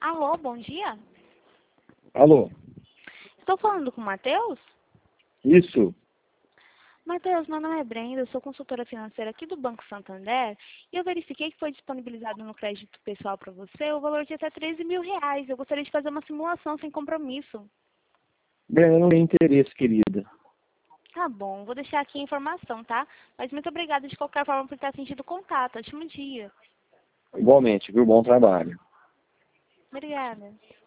Alô, bom dia. Alô? Estou falando com o Matheus? Isso? Matheus, meu nome é Brenda, eu sou consultora financeira aqui do Banco Santander e eu verifiquei que foi disponibilizado no crédito pessoal para você o valor de até R$ 13.000. Eu gostaria de fazer uma simulação sem compromisso. Brenda, não tem interesse, querida. Tá bom, vou deixar aqui a informação, tá? Mas muito obrigada de qualquer forma por ter sentido contato. Ótimo dia. Igualmente, viu? Bom trabalho. Obrigada.